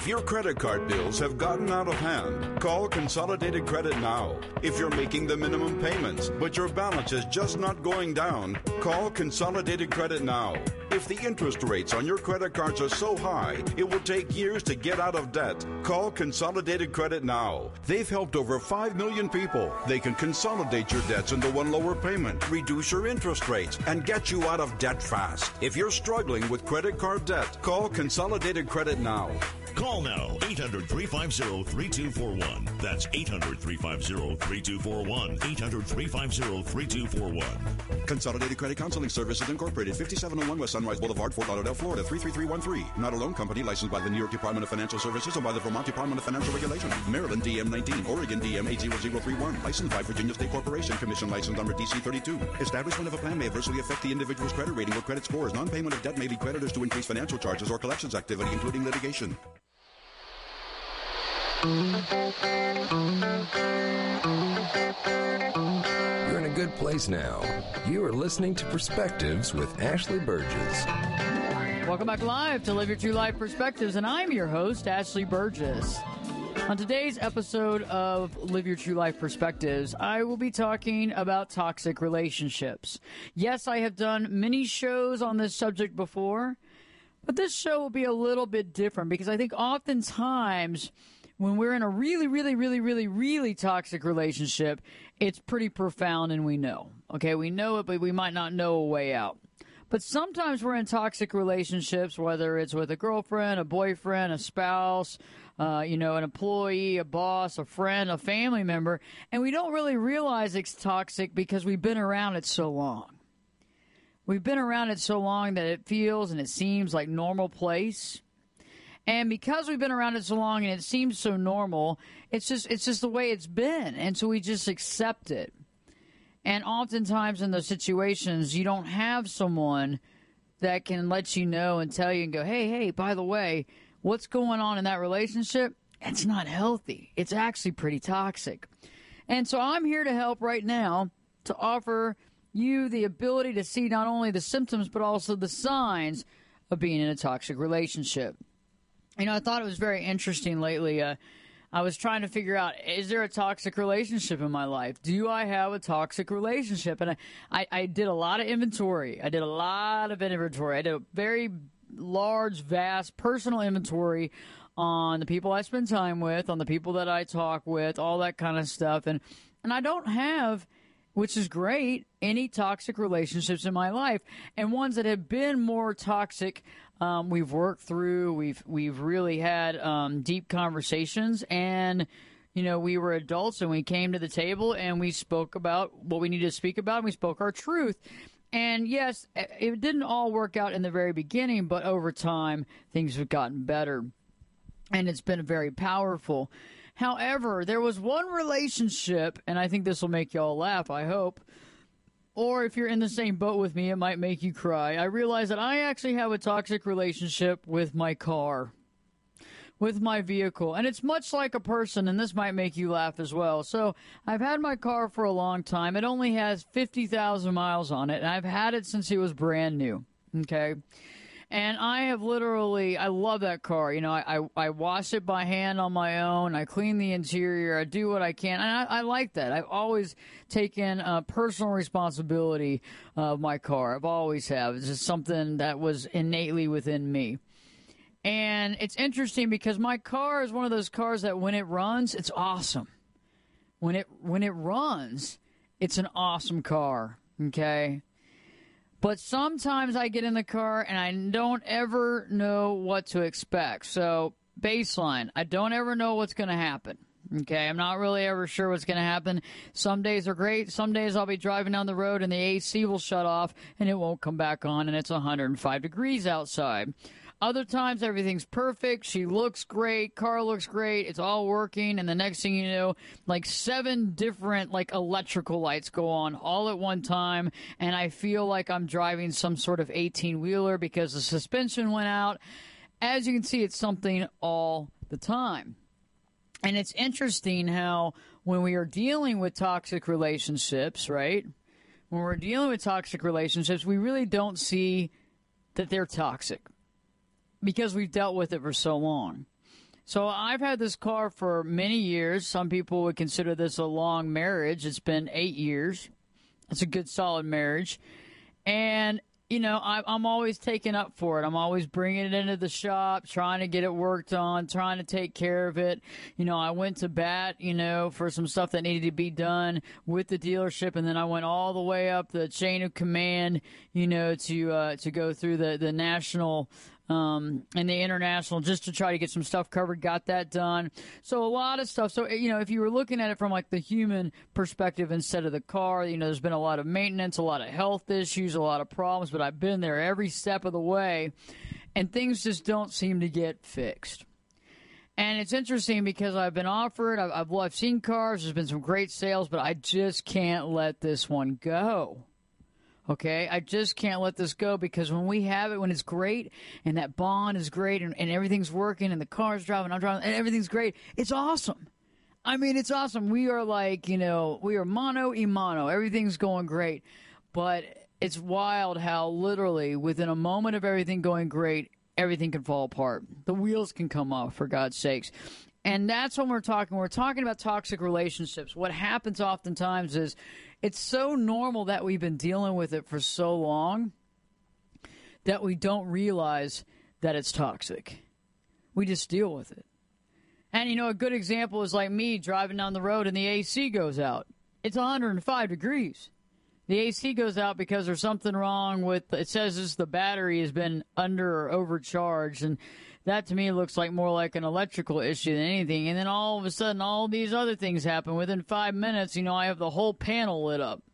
If your credit card bills have gotten out of hand, call Consolidated Credit now. If you're making the minimum payments, but your balance is just not going down, call Consolidated Credit now. If the interest rates on your credit cards are so high, it will take years to get out of debt. Call Consolidated Credit now. They've helped over 5 million people. They can consolidate your debts into one lower payment, reduce your interest rates, and get you out of debt fast. If you're struggling with credit card debt, call Consolidated Credit now. Call now, 800-350-3241. That's 800-350-3241. 800-350-3241. Consolidated Credit Counseling Services Incorporated, 5701 West Sunrise Boulevard, Fort Lauderdale, Florida, 33313. Not a loan company licensed by the New York Department of Financial Services and by the Vermont Department of Financial Regulation. Maryland DM 19, Oregon DM 80031. Licensed by Virginia State Corporation. Commission license number DC 32. Establishment of a plan may adversely affect the individual's credit rating or credit scores. Non-payment of debt may lead creditors to increase financial charges or collections activity, including litigation. You're in a good place now. You are listening to Perspectives with Ashley Burgess. Welcome back live to Live Your True Life Perspectives, and I'm your host, Ashley Burgess. On today's episode of Live Your True Life Perspectives, I will be talking about toxic relationships. Yes, I have done many shows on this subject before, but this show will be a little bit different because I think oftentimes when we're in a really toxic relationship, it's pretty profound and we know. Okay, we know it, but we might not know a way out. But sometimes we're in toxic relationships, whether it's with a girlfriend, a boyfriend, a spouse, an employee, a boss, a friend, a family member, and we don't really realize it's toxic because we've been around it so long. We've been around it so long that it feels and it seems like normal place. And because we've been around it so long and it seems so normal, it's just the way it's been. And so we just accept it. And oftentimes in those situations, you don't have someone that can let you know and tell you and go, hey, by the way, what's going on in that relationship? It's not healthy. It's actually pretty toxic. And so I'm here to help right now to offer you the ability to see not only the symptoms, but also the signs of being in a toxic relationship. I thought it was very interesting lately. I was trying to figure out, is there a toxic relationship in my life? Do I have a toxic relationship? And I did a lot of inventory. I did a very large, vast personal inventory on the people I spend time with, on the people that I talk with, all that kind of stuff. And I don't have, which is great, any toxic relationships in my life. And ones that have been more toxic, we've worked through. We've really had deep conversations, and we were adults, and we came to the table and we spoke about what we needed to speak about, and we spoke our truth. And yes, it didn't all work out in the very beginning, but over time things have gotten better, and it's been very powerful. However, there was one relationship, and I think this will make y'all laugh, I hope. Or if you're in the same boat with me, it might make you cry. I realize that I actually have a toxic relationship with my car, with my vehicle. And it's much like a person, and this might make you laugh as well. So I've had my car for a long time. It only has 50,000 miles on it, and I've had it since it was brand new. Okay? And I love that car. I wash it by hand on my own. I clean the interior. I do what I can. And I like that. I've always taken personal responsibility of my car. I've always have. It's just something that was innately within me. And it's interesting because my car is one of those cars that when it runs, it's awesome. When it runs, it's an awesome car. Okay? But sometimes I get in the car and I don't ever know what to expect. So, baseline, I don't ever know what's going to happen. Okay, I'm not really ever sure what's going to happen. Some days are great. Some days I'll be driving down the road and the AC will shut off and it won't come back on and it's 105 degrees outside. Other times, everything's perfect. She looks great. Car looks great. It's all working. And the next thing you know, 7 different, electrical lights go on all at one time. And I feel like I'm driving some sort of 18-wheeler because the suspension went out. As you can see, it's something all the time. And it's interesting how when we are dealing with toxic relationships, right? When we're dealing with toxic relationships, we really don't see that they're toxic, because we've dealt with it for so long. So I've had this car for many years. Some people would consider this a long marriage. It's been 8 years. It's a good, solid marriage. And, you know, I'm always taking up for it. I'm always bringing it into the shop, trying to get it worked on, trying to take care of it. You know, I went to bat, you know, for some stuff that needed to be done with the dealership, and then I went all the way up the chain of command, you know, to go through the national and the international just to try to get some stuff covered. Got that done. So a lot of stuff. So, you know, if you were looking at it from like the human perspective instead of the car, you know, there's been a lot of maintenance, a lot of health issues, a lot of problems, but I've been there every step of the way, and things just don't seem to get fixed. And it's interesting because I've been offered, I've seen cars, there's been some great sales, but I just can't let this one go. Okay, I just can't let this go, because when we have it, when it's great and that bond is great and everything's working and the car's driving, I'm driving, and everything's great, it's awesome. I mean, it's awesome. We are like, you know, we are mano y mano. Everything's going great. But it's wild how literally within a moment of everything going great, everything can fall apart. The wheels can come off, for God's sakes. And that's when we're talking about toxic relationships. What happens oftentimes is it's so normal that we've been dealing with it for so long that we don't realize that it's toxic. We just deal with it. And, you know, a good example is like me driving down the road and the AC goes out. It's 105 degrees. The AC goes out because there's something wrong with, it says the battery has been under or overcharged, and that to me looks like more like an electrical issue than anything. And then all of a sudden, all these other things happen. Within 5 minutes, you know, I have the whole panel lit up.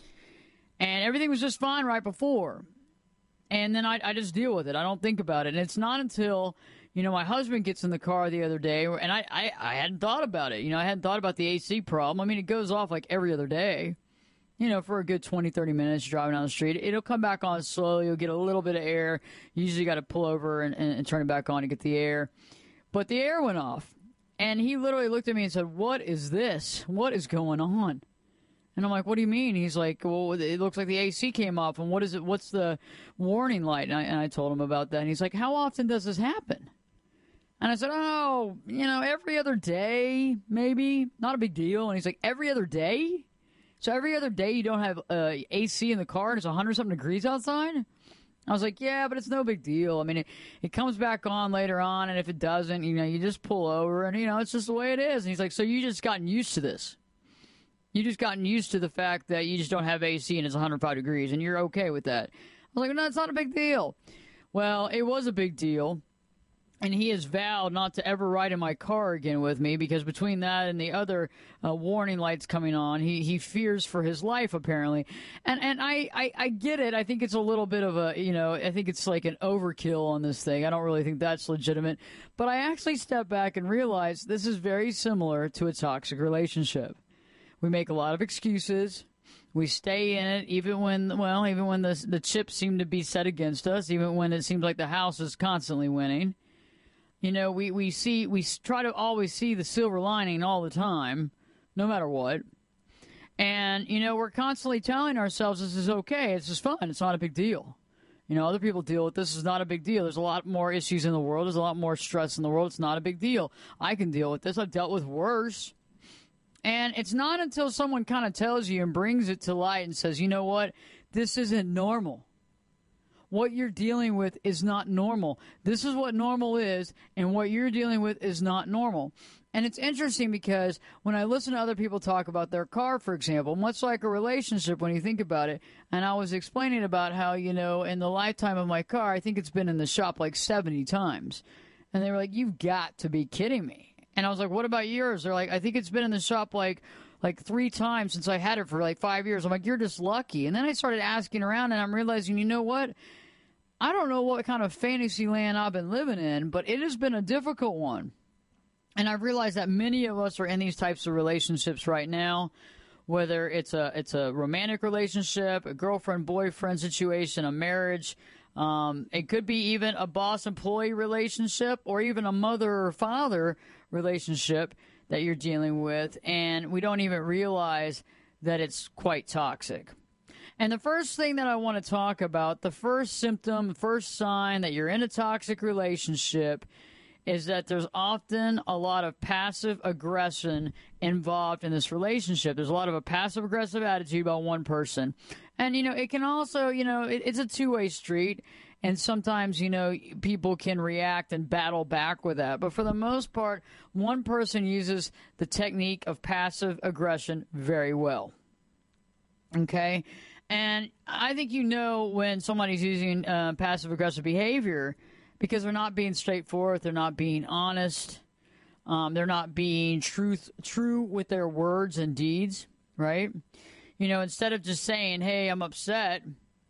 And everything was just fine right before. And then I just deal with it. I don't think about it. And it's not until, you know, my husband gets in the car the other day, and I hadn't thought about it. You know, I hadn't thought about the AC problem. I mean, it goes off like every other day. You know, for a good 20, 30 minutes driving down the street. It'll come back on slowly. You'll get a little bit of air. You usually got to pull over and turn it back on to get the air. But the air went off. And he literally looked at me and said, "What is this? What is going on?" And I'm like, "What do you mean?" He's like, "Well, it looks like the AC came off. And what is it? What's the warning light?" And I told him about that. And he's like, "How often does this happen?" And I said, "Oh, you know, every other day, maybe. Not a big deal." And he's like, "Every other day? So every other day you don't have AC in the car and it's 100-something degrees outside?" I was like, "Yeah, but it's no big deal. I mean, it comes back on later on, and if it doesn't, you know, you just pull over, and, you know, it's just the way it is." And he's like, "So you just gotten used to this. You just gotten used to the fact that you just don't have AC and it's 105 degrees, and you're okay with that." I was like, "No, it's not a big deal." Well, it was a big deal. And he has vowed not to ever ride in my car again with me, because between that and the other warning lights coming on, he fears for his life, apparently. And I get it. I think it's a little bit of a, you know, I think it's like an overkill on this thing. I don't really think that's legitimate. But I actually step back and realize this is very similar to a toxic relationship. We make a lot of excuses. We stay in it even when the chips seem to be set against us, even when it seems like the house is constantly winning. You know, we try to always see the silver lining all the time, no matter what. And, you know, we're constantly telling ourselves this is okay, it's just fun, it's not a big deal. You know, other people deal with this, is not a big deal. There's a lot more issues in the world, there's a lot more stress in the world, it's not a big deal. I can deal with this, I've dealt with worse. And it's not until someone kind of tells you and brings it to light and says, "You know what, this isn't normal. What you're dealing with is not normal. This is what normal is, and what you're dealing with is not normal." And it's interesting because when I listen to other people talk about their car, for example, much like a relationship when you think about it, and I was explaining about how, you know, in the lifetime of my car, I think it's been in the shop like 70 times. And they were like, "You've got to be kidding me." And I was like, "What about yours?" They're like, "I think it's been in the shop like 3 times since I had it for like 5 years. I'm like, "You're just lucky." And then I started asking around, and I'm realizing, you know what? I don't know what kind of fantasy land I've been living in, but it has been a difficult one. And I've realized that many of us are in these types of relationships right now, whether it's a romantic relationship, a girlfriend-boyfriend situation, a marriage. It could be even a boss-employee relationship, or even a mother or father relationship that you're dealing with, and we don't even realize that it's quite toxic. And the first thing that I want to talk about, the first symptom, the first sign that you're in a toxic relationship, is that there's often a lot of passive aggression involved in this relationship. There's a lot of a passive aggressive attitude about one person. And, it can also, it's a two-way street. And sometimes, people can react and battle back with that. But for the most part, one person uses the technique of passive aggression very well. Okay? And I think when somebody's using passive aggressive behavior because they're not being straightforward, they're not being honest, they're not being true with their words and deeds, right? Instead of just saying, hey, I'm upset,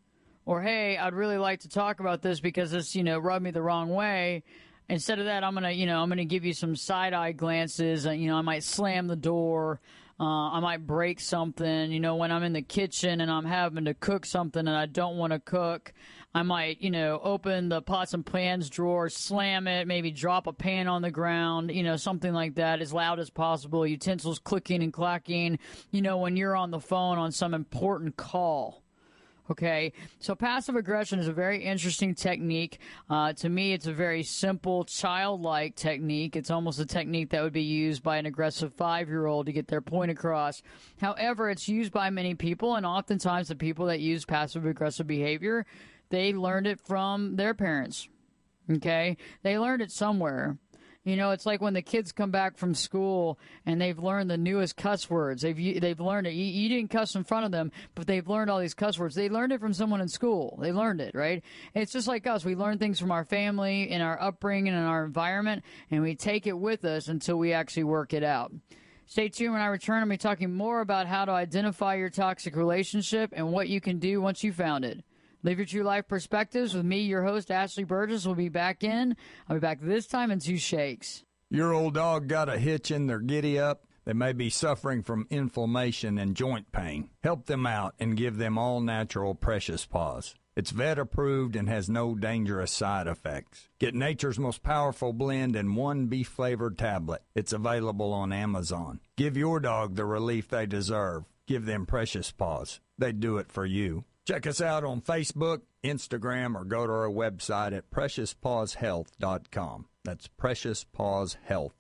or, hey, I'd really like to talk about this because this, rubbed me the wrong way. Instead of that, I'm going to give you some side-eye glances. I might slam the door. I might break something. When I'm in the kitchen and I'm having to cook something and I don't want to cook, I might, open the pots and pans drawer, slam it, maybe drop a pan on the ground, something like that, as loud as possible, utensils clicking and clacking, when you're on the phone on some important call. Okay, so passive aggression is a very interesting technique. To me, it's a very simple, childlike technique. It's almost a technique that would be used by an aggressive 5-year-old to get their point across. However, it's used by many people, and oftentimes the people that use passive aggressive behavior, they learned it from their parents. Okay, they learned it somewhere. It's like when the kids come back from school and they've learned the newest cuss words. They've learned it. You didn't cuss in front of them, but they've learned all these cuss words. They learned it from someone in school. They learned it, right? It's just like us. We learn things from our family, in our upbringing, in our environment, and we take it with us until we actually work it out. Stay tuned. When I return, I'll be talking more about how to identify your toxic relationship and what you can do once you found it. Live Your True Life Perspectives with me, your host, Ashley Burgess, will be back in. I'll be back this time in 2 shakes. Your old dog got a hitch in their giddy-up. They may be suffering from inflammation and joint pain. Help them out and give them all-natural Precious Paws. It's vet-approved and has no dangerous side effects. Get nature's most powerful blend in one beef-flavored tablet. It's available on Amazon. Give your dog the relief they deserve. Give them Precious Paws. They do it for you. Check us out on Facebook, Instagram, or go to our website at PreciousPawsHealth.com. That's PreciousPawsHealth.com.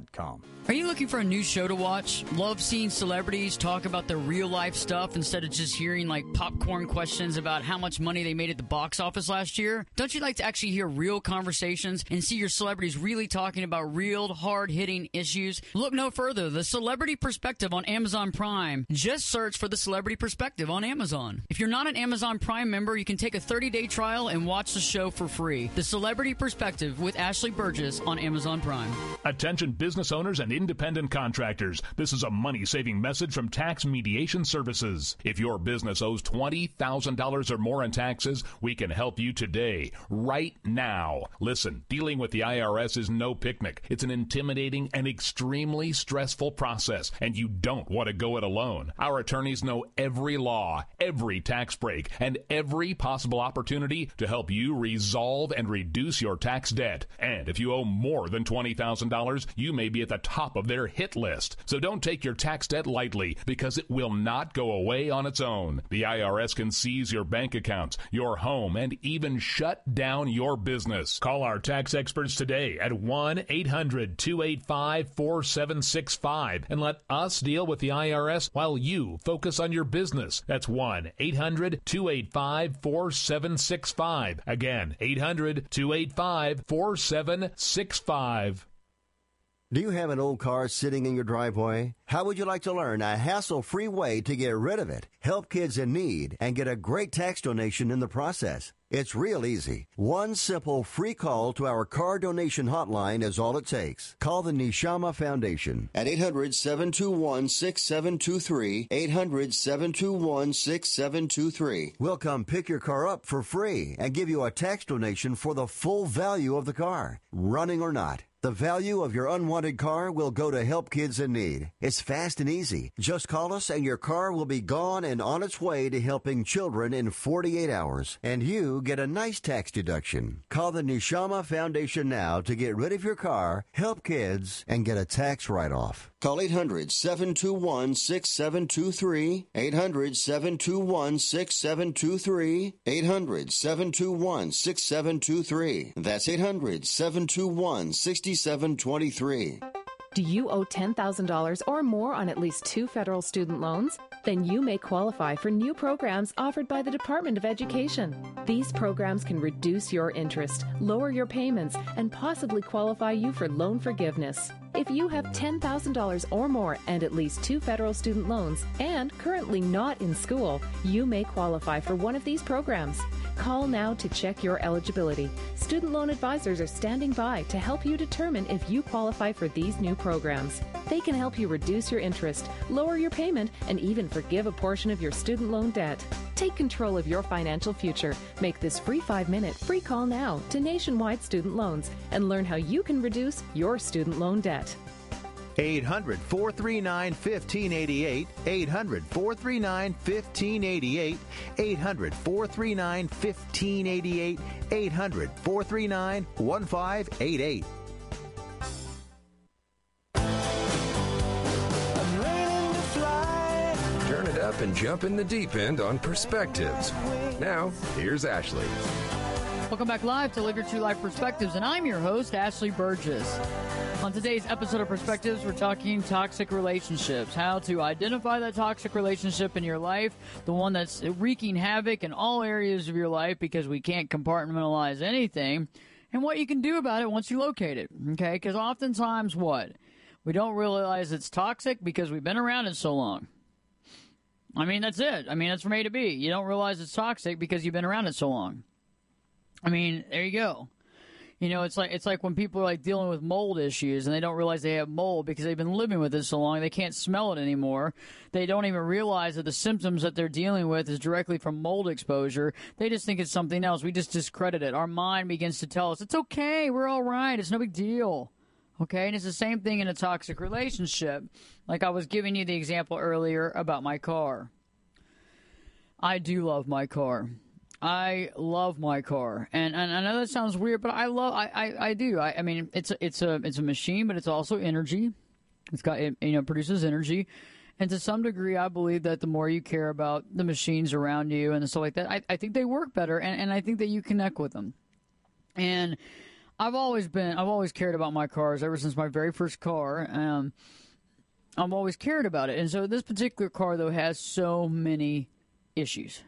Are you looking for a new show to watch? Love seeing celebrities talk about their real life stuff instead of just hearing like popcorn questions about how much money they made at the box office last year? Don't you like to actually hear real conversations and see your celebrities really talking about real hard-hitting issues? Look no further. The Celebrity Perspective on Amazon Prime. Just search for The Celebrity Perspective on Amazon. If you're not an Amazon Prime member, you can take a 30-day trial and watch the show for free. The Celebrity Perspective with Ashley Burgess on Amazon Prime. Attention business owners and independent contractors. This is a money-saving message from Tax Mediation Services. If your business owes $20,000 or more in taxes, we can help you today, right now. Listen, dealing with the IRS is no picnic. It's an intimidating and extremely stressful process, and you don't want to go it alone. Our attorneys know every law, every tax break, and every possible opportunity to help you resolve and reduce your tax debt. And if you owe more than $20,000, you may be at the top of their hit list. So don't take your tax debt lightly, because it will not go away on its own. The IRS can seize your bank accounts, your home, and even shut down your business. Call our tax experts today at 1-800-285-4765 and let us deal with the IRS while you focus on your business. That's 1-800-285-4765. Again, 800-285-4765. Do you have an old car sitting in your driveway? How would you like to learn a hassle-free way to get rid of it, help kids in need, and get a great tax donation in the process? It's real easy. One simple free call to our car donation hotline is all it takes. Call the Neshama Foundation at 800-721-6723, 800-721-6723. We'll come pick your car up for free and give you a tax donation for the full value of the car, running or not. The value of your unwanted car will go to help kids in need. It's fast and easy. Just call us and your car will be gone and on its way to helping children in 48 hours. And you you get a nice tax deduction. Call the Neshama Foundation now to get rid of your car, help kids, and get a tax write-off. Call 800-721-6723, 800-721-6723, 800-721-6723. That's 800-721-6723. Do you owe $10,000 or more on at least 2 federal student loans? Then you may qualify for new programs offered by the Department of Education. These programs can reduce your interest, lower your payments, and possibly qualify you for loan forgiveness. If you have $10,000 or more and at least 2 federal student loans and currently not in school, you may qualify for one of these programs. Call now to check your eligibility. Student loan advisors are standing by to help you determine if you qualify for these new programs. They can help you reduce your interest, lower your payment, and even forgive a portion of your student loan debt. Take control of your financial future. Make this free 5-minute free call now to Nationwide Student Loans and learn how you can reduce your student loan debt. 800-439-1588, 800-439-1588, 800-439-1588, 800-439-1588. Turn it up and jump in the deep end on Perspectives. Now, here's Ashley. Welcome back live to Live Your True Life Perspectives, and I'm your host, Ashley Burgess. On today's episode of Perspectives, we're talking toxic relationships, how to identify that toxic relationship in your life, the one that's wreaking havoc in all areas of your life because we can't compartmentalize anything, and what you can do about it once you locate it, okay? Because oftentimes what? We don't realize it's toxic because we've been around it so long. I mean, that's it. I mean, that's from A to B. You don't realize it's toxic because you've been around it so long. I mean, there you go. You know, it's like when people are like dealing with mold issues and they don't realize they have mold because they've been living with it so long they can't smell it anymore. They don't even realize that the symptoms that they're dealing with is directly from mold exposure. They just think it's something else. We just discredit it. Our mind begins to tell us, it's okay, we're all right, it's no big deal. Okay, and it's the same thing in a toxic relationship. Like I was giving you the example earlier about my car. I do love my car. I love my car, and I know that sounds weird, but I do. I mean, it's a machine, but it's also energy. It produces energy, and to some degree, I believe that the more you care about the machines around you and stuff like that, I think they work better, and I think that you connect with them. And I've always cared about my cars ever since my very first car. I've always cared about it, and so this particular car though has so many issues.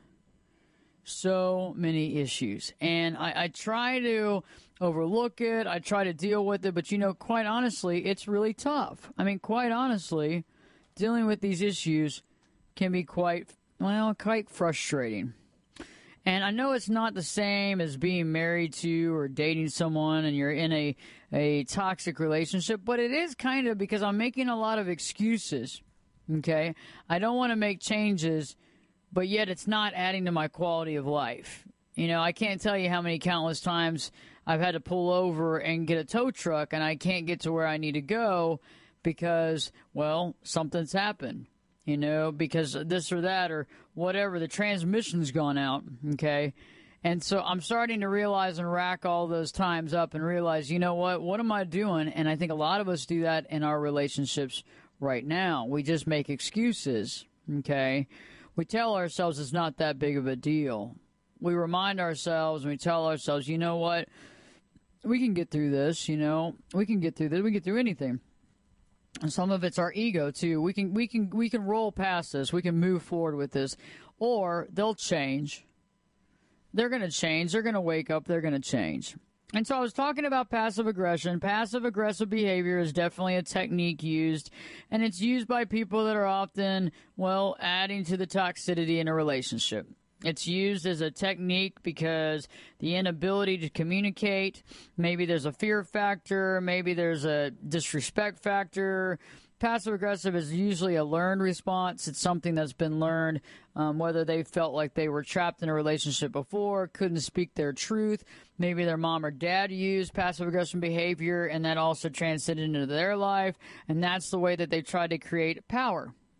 So many issues. And I try to overlook it. I try to deal with it. But, you know, quite honestly, it's really tough. I mean, quite honestly, dealing with these issues can be quite frustrating. And I know it's not the same as being married to or dating someone and you're in a toxic relationship, but it is kind of because I'm making a lot of excuses, okay? I don't want to make changes, but yet it's not adding to my quality of life. You know, I can't tell you how many countless times I've had to pull over and get a tow truck and I can't get to where I need to go because, well, something's happened, you know, because this or that or whatever. The transmission's gone out, okay? And so I'm starting to realize and rack all those times up and realize, you know what am I doing? And I think a lot of us do that in our relationships right now. We just make excuses, okay? We tell ourselves it's not that big of a deal. We remind ourselves and we tell ourselves, you know what? We can get through this, you know. We can get through this. We can get through anything. And some of it's our ego too. We can roll past this. We can move forward with this. Or they'll change. They're going to change. They're going to wake up. They're going to change. And so I was talking about passive aggression. Passive-aggressive behavior is definitely a technique used, and it's used by people that are often, well, adding to the toxicity in a relationship. It's used as a technique because the inability to communicate, maybe there's a fear factor, maybe there's a disrespect factor. Passive-aggressive is usually a learned response. It's something that's been learned, whether they felt like they were trapped in a relationship before, couldn't speak their truth. Maybe their mom or dad used passive-aggressive behavior, and that also transcended into their life, and that's the way that they tried to create power.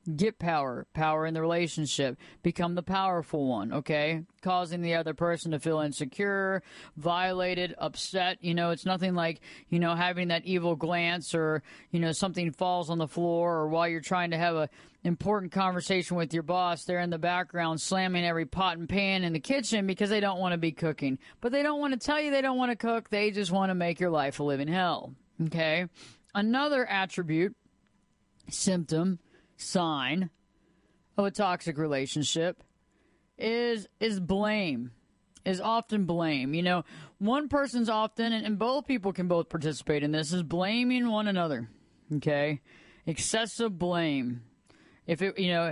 get power in the relationship, become the powerful one, okay? Causing the other person to feel insecure, violated, upset. It's nothing like, having that evil glance or, something falls on the floor, or while you're trying to have a important conversation with your boss, they're in the background slamming every pot and pan in the kitchen because they don't want to be cooking. But they don't want to tell you they don't want to cook. They just want to make your life a living hell, okay? Another attribute, symptom, sign of a toxic relationship is blame, is often blame. One person's often, and both people can both participate in this, is blaming one another, okay? Excessive blame. If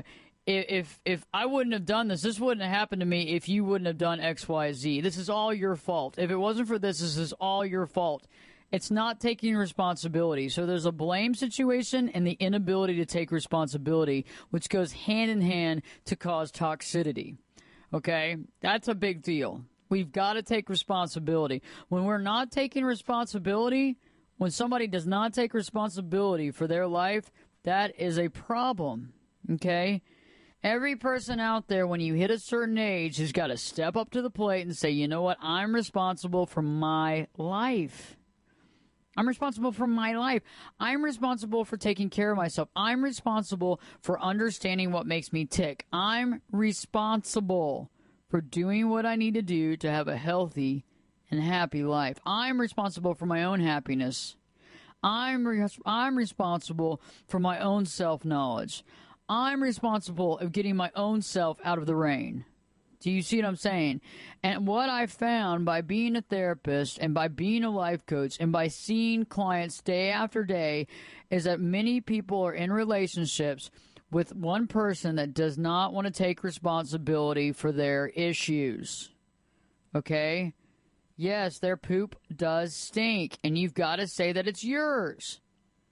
I wouldn't have done this wouldn't have happened to me if you wouldn't have done X, Y, Z. This is all your fault. If it wasn't for this is all your fault. It's not taking responsibility. So there's a blame situation and the inability to take responsibility, which goes hand in hand to cause toxicity. Okay? That's a big deal. We've got to take responsibility. When we're not taking responsibility, when somebody does not take responsibility for their life, that is a problem. Okay? Every person out there, when you hit a certain age, has got to step up to the plate and say, you know what? I'm responsible for my life. I'm responsible for my life. I'm responsible for taking care of myself. I'm responsible for understanding what makes me tick. I'm responsible for doing what I need to do to have a healthy and happy life. I'm responsible for my own happiness. I'm responsible for my own self-knowledge. I'm responsible of getting my own self out of the rain. Do you see what I'm saying? And what I found by being a therapist and by being a life coach and by seeing clients day after day is that many people are in relationships with one person that does not want to take responsibility for their issues. Okay? Yes, their poop does stink, and you've got to say that it's yours.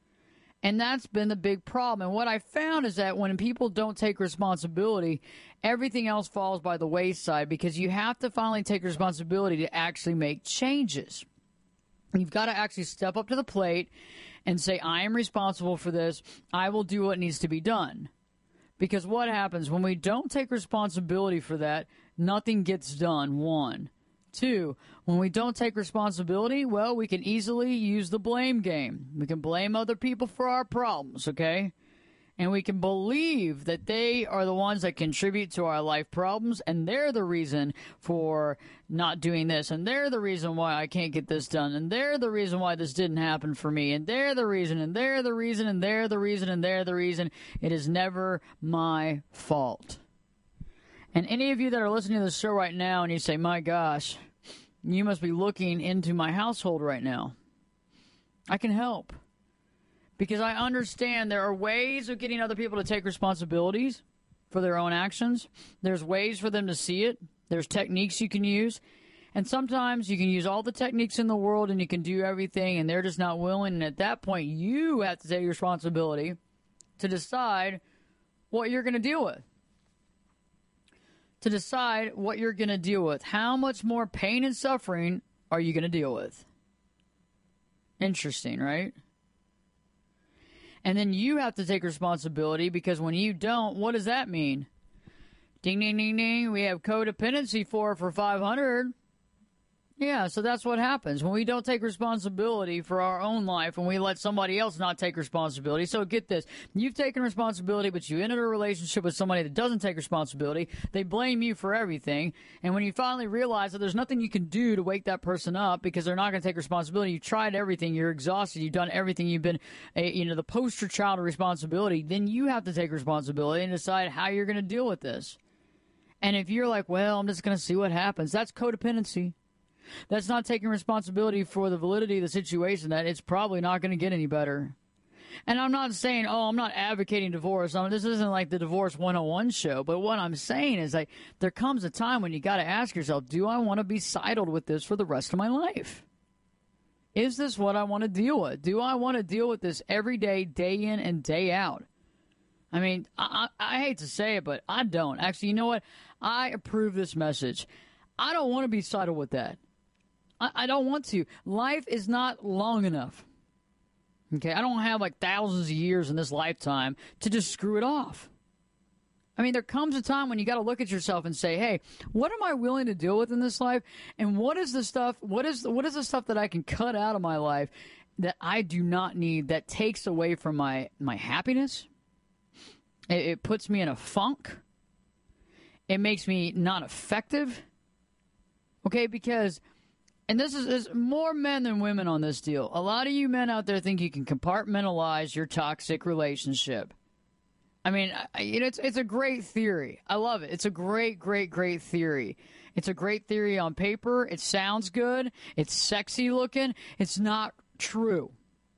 And that's been the big problem. And what I found is that when people don't take responsibility, everything else falls by the wayside, because you have to finally take responsibility to actually make changes. You've got to actually step up to the plate and say, I am responsible for this. I will do what needs to be done. Because what happens when we don't take responsibility for that, nothing gets done, one. Two, when we don't take responsibility, well, we can easily use the blame game. We can blame other people for our problems, okay? And we can believe that they are the ones that contribute to our life problems, and they're the reason for not doing this, and they're the reason why I can't get this done, and they're the reason why this didn't happen for me, and they're the reason, and they're the reason, and they're the reason, and they're the reason. It is never my fault. And any of you that are listening to this show right now and you say, my gosh, you must be looking into my household right now, I can help. Because I understand there are ways of getting other people to take responsibilities for their own actions. There's ways for them to see it. There's techniques you can use. And sometimes you can use all the techniques in the world and you can do everything, and they're just not willing. And at that point, you have to take responsibility to decide what you're going to deal with. To decide what you're going to deal with. How much more pain and suffering are you going to deal with? Interesting, right? And then you have to take responsibility, because when you don't, what does that mean? Ding, ding, ding, ding. We have codependency for 500. Yeah, so that's what happens when we don't take responsibility for our own life and we let somebody else not take responsibility. So get this. You've taken responsibility, but you entered a relationship with somebody that doesn't take responsibility. They blame you for everything. And when you finally realize that there's nothing you can do to wake that person up because they're not going to take responsibility, you've tried everything, you're exhausted, you've done everything, you've been the poster child of responsibility, then you have to take responsibility and decide how you're going to deal with this. And if you're like, well, I'm just going to see what happens, that's codependency. That's not taking responsibility for the validity of the situation, that it's probably not going to get any better. And I'm not saying, I'm not advocating divorce. This isn't like the Divorce 101 show. But what I'm saying is, like, there comes a time when you got to ask yourself, do I want to be saddled with this for the rest of my life? Is this what I want to deal with? Do I want to deal with this every day, day in and day out? I mean, I hate to say it, but I don't. Actually, you know what? I approve this message. I don't want to be saddled with that. I don't want to. Life is not long enough. Okay, I don't have like thousands of years in this lifetime to just screw it off. I mean, there comes a time when you got to look at yourself and say, hey, what am I willing to deal with in this life? And what is the stuff that I can cut out of my life that I do not need, that takes away from my happiness? It puts me in a funk. It makes me not effective. Okay, because, and this is more men than women on this deal. A lot of you men out there think you can compartmentalize your toxic relationship. I mean, it's a great theory. I love it. It's a great, great, great theory. It's a great theory on paper. It sounds good. It's sexy looking. It's not true.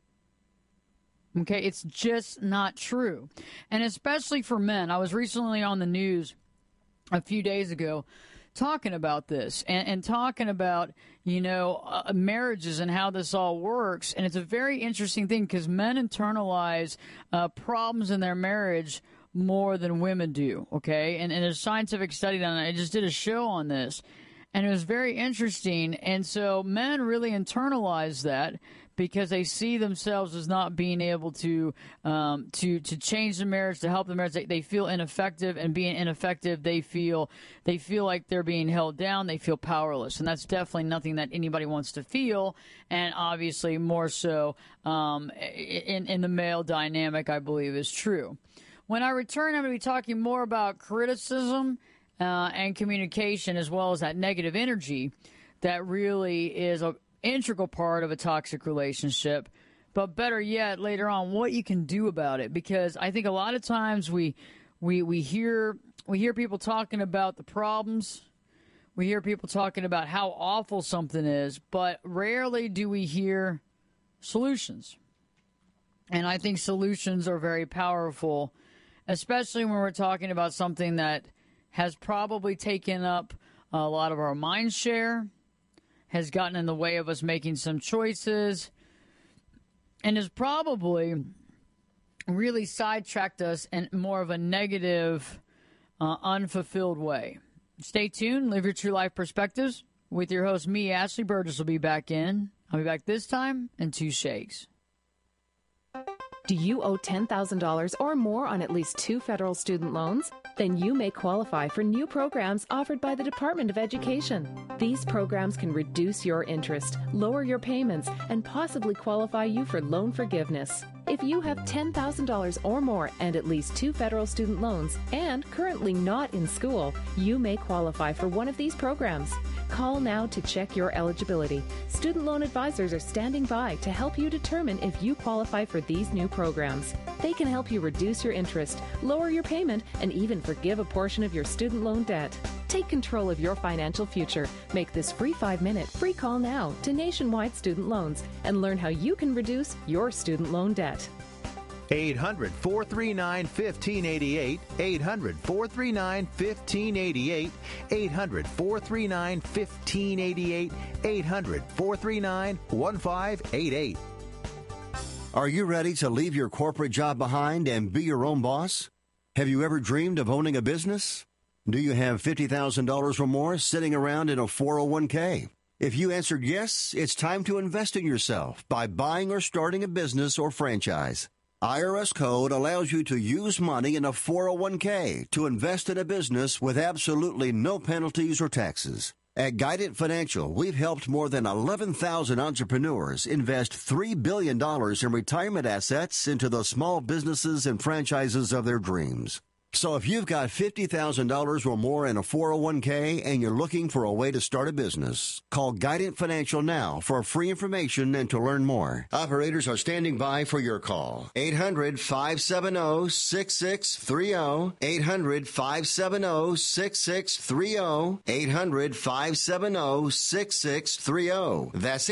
Okay, it's just not true. And especially for men. I was recently on the news a few days ago talking about this and talking about, marriages and how this all works. And it's a very interesting thing because men internalize problems in their marriage more than women do, okay? And there's a scientific study on it. I just did a show on this, and it was very interesting. And so men really internalize that because they see themselves as not being able to change the marriage, to help the marriage. They feel ineffective, and being ineffective, they feel like they're being held down. They feel powerless, and that's definitely nothing that anybody wants to feel. And obviously, more so in the male dynamic, I believe is true. When I return, I'm going to be talking more about criticism and communication, as well as that negative energy that really is an integral part of a toxic relationship. But better yet, later on, what you can do about it. Because I think a lot of times we hear people talking about the problems. We hear people talking about how awful something is, but rarely do we hear solutions. And I think solutions are very powerful, especially when we're talking about something that has probably taken up a lot of our mind share, has gotten in the way of us making some choices, and has probably really sidetracked us in more of a negative, unfulfilled way. Stay tuned. Live Your True Life Perspectives with your host, me, Ashley Burgess, will be back in. I'll be back this time in 2 shakes. Do you owe $10,000 or more on at least 2 federal student loans? Then you may qualify for new programs offered by the Department of Education. These programs can reduce your interest, lower your payments, and possibly qualify you for loan forgiveness. If you have $10,000 or more and at least 2 federal student loans and currently not in school, you may qualify for one of these programs. Call now to check your eligibility. Student loan advisors are standing by to help you determine if you qualify for these new programs. They can help you reduce your interest, lower your payment, and even forgive a portion of your student loan debt. Take control of your financial future. Make this free 5-minute free call now to Nationwide Student Loans and learn how you can reduce your student loan debt. 800-439-1588, 800-439-1588, 800-439-1588, 800-439-1588. Are you ready to leave your corporate job behind and be your own boss? Have you ever dreamed of owning a business? Do you have $50,000 or more sitting around in a 401k? If you answered yes, it's time to invest in yourself by buying or starting a business or franchise. IRS code allows you to use money in a 401k to invest in a business with absolutely no penalties or taxes. At Guidant Financial, we've helped more than 11,000 entrepreneurs invest $3 billion in retirement assets into the small businesses and franchises of their dreams. So if you've got $50,000 or more in a 401k and you're looking for a way to start a business, call Guidant Financial now for free information and to learn more. Operators are standing by for your call. 800-570-6630. 800-570-6630. 800-570-6630. That's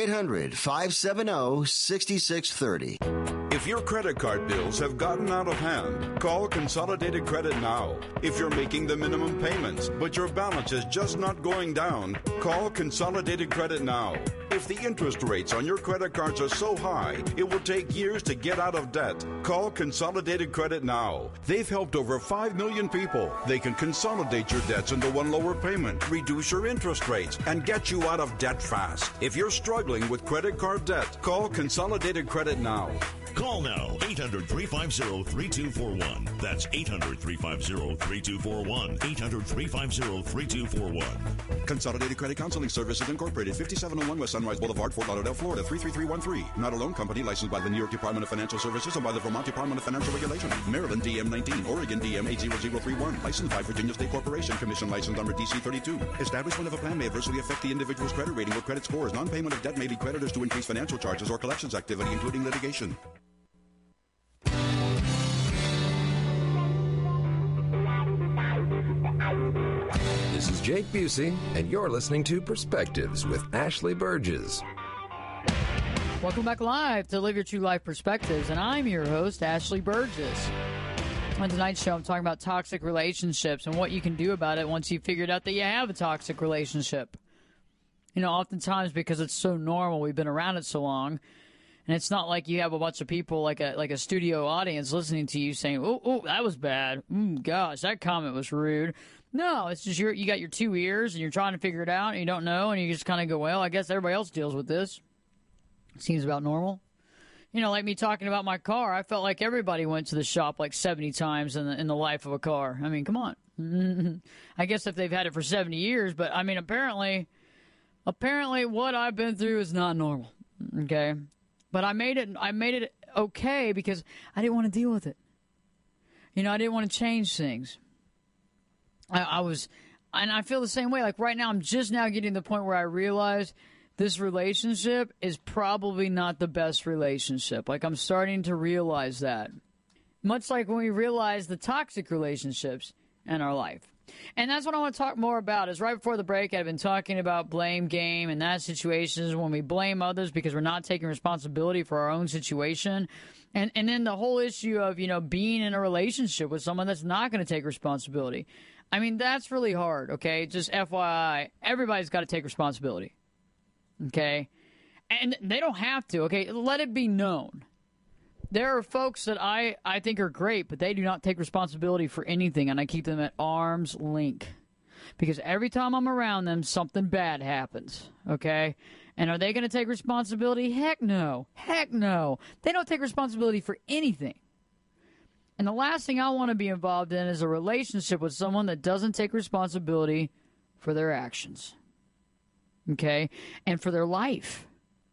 800-570-6630. If your credit card bills have gotten out of hand, call Consolidated Credit now. If you're making the minimum payments, but your balance is just not going down, call Consolidated Credit now. If the interest rates on your credit cards are so high, it will take years to get out of debt. Call Consolidated Credit now. They've helped over 5 million people. They can consolidate your debts into one lower payment, reduce your interest rates, and get you out of debt fast. If you're struggling with credit card debt, call Consolidated Credit now. Call now, 800-350-3241. That's 800-350-3241. 800-350-3241. Consolidated Credit Counseling Services Incorporated, 5701 West Sunrise Boulevard, Fort Lauderdale, Florida, 33313. Not a loan company licensed by the New York Department of Financial Services and by the Vermont Department of Financial Regulation. Maryland DM 19, Oregon DM 80031. Licensed by Virginia State Corporation. Commission license number DC 32. Establishment of a plan may adversely affect the individual's credit rating or credit scores. Non-payment of debt may lead creditors to increase financial charges or collections activity, including litigation. This is Jake Busey, and you're listening to Perspectives with Ashley Burgess. Welcome back live to Live Your True Life Perspectives, and I'm your host, Ashley Burgess. On tonight's show, I'm talking about toxic relationships and what you can do about it once you've figured out that you have a toxic relationship. You know, oftentimes because it's so normal, we've been around it so long, and it's not like you have a bunch of people like a studio audience listening to you saying, oh, that was bad. Gosh, that comment was rude. No, it's just you got your two ears and you're trying to figure it out and you don't know and you just kind of go, well, I guess everybody else deals with this. Seems about normal. You know, like me talking about my car, I felt like everybody went to the shop like 70 times in the life of a car. I mean, come on. I guess if they've had it for 70 years, but I mean, apparently what I've been through is not normal. Okay? But I made it okay because I didn't want to deal with it. You know, I didn't want to change things. And I feel the same way. Like right now, I'm just now getting to the point where I realize this relationship is probably not the best relationship. Like I'm starting to realize that. Much like when we realize the toxic relationships in our life. And that's what I want to talk more about is right before the break, I've been talking about blame game and that situation is when we blame others because we're not taking responsibility for our own situation. And then the whole issue of, you know, being in a relationship with someone that's not going to take responsibility. I mean, that's really hard, okay? Just FYI, everybody's got to take responsibility, okay? And they don't have to, okay? Let it be known. There are folks that I think are great, but they do not take responsibility for anything, and I keep them at arm's length. Because every time I'm around them, something bad happens, okay? And are they going to take responsibility? Heck no. Heck no. They don't take responsibility for anything. And the last thing I want to be involved in is a relationship with someone that doesn't take responsibility for their actions, okay, and for their life.